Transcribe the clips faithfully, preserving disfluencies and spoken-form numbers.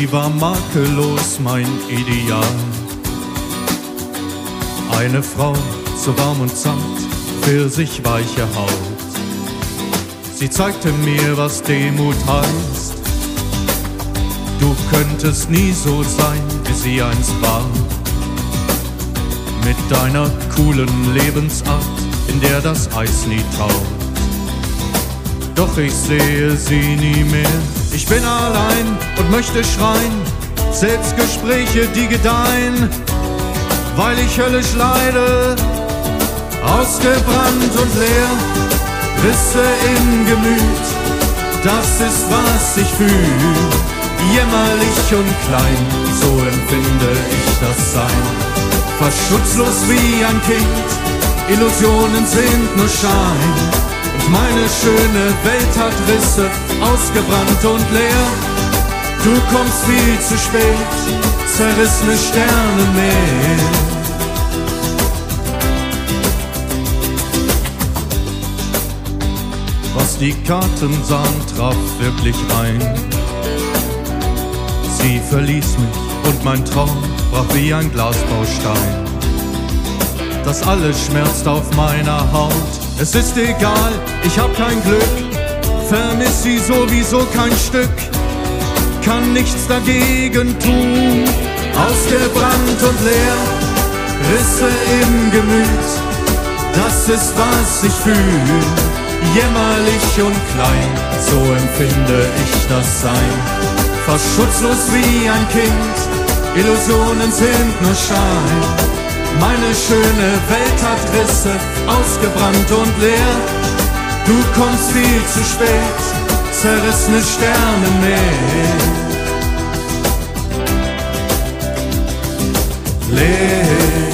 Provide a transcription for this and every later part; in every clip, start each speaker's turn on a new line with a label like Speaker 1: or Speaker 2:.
Speaker 1: Sie war makellos mein Ideal. Eine Frau, so warm und zart, pfirsichweiche Haut. Sie zeigte mir, was Demut heißt. Du könntest nie so sein, wie sie einst war. Mit deiner coolen Lebensart, in der das Eis nie taut. Doch ich sehe sie nie mehr. Ich bin allein und möchte schreien. Selbstgespräche, die gedeihen, weil ich höllisch leide. Ausgebrannt und leer, Risse im Gemüt, das ist, was ich fühl. Jämmerlich und klein, so empfinde ich das Sein. Fast schutzlos wie ein Kind, Illusionen sind nur Schein. Und meine schöne Welt hat Risse, ausgebrannt und leer. Du kommst viel zu spät, zerrissene Sternenmeer. Was die Karten sahen, traf wirklich ein. Sie verließ mich und mein Traum brach wie ein Glasbaustein. Das alles schmerzt auf meiner Haut. Es ist egal, ich hab kein Glück, vermiss sie sowieso kein Stück, kann nichts dagegen tun. Ausgebrannt und leer, Risse im Gemüt, das ist, was ich fühl. Jämmerlich und klein, so empfinde ich das Sein. Fast schutzlos wie ein Kind, Illusionen sind nur Schein. Meine schöne Welt hat Risse, ausgebrannt und leer. Du kommst viel zu spät, zerrissene Sternenmeer. Leer.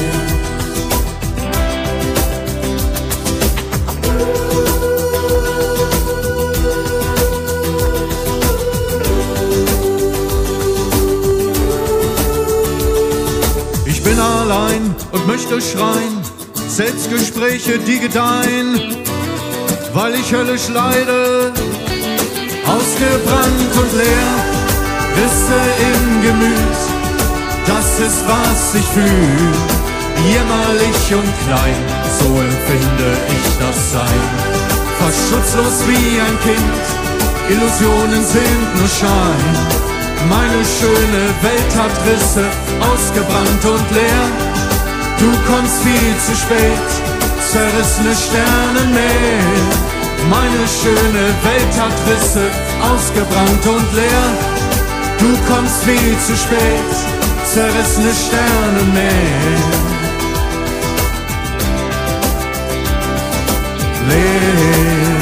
Speaker 1: Ich bin allein und möchte schreien, Selbstgespräche, die gedeihen, weil ich höllisch leide. Ausgebrannt und leer, Risse im Gemüt, das ist, was ich fühl. Jämmerlich und klein, so empfinde ich das Sein. Fast schutzlos wie ein Kind, Illusionen sind nur Schein. Meine schöne Welt hat Risse, ausgebrannt und leer. Du kommst viel zu spät, zerrissene Sternenmeer. Meine schöne Welt hat Risse, ausgebrannt und leer. Du kommst viel zu spät, zerrissene Sternenmeer. Leer.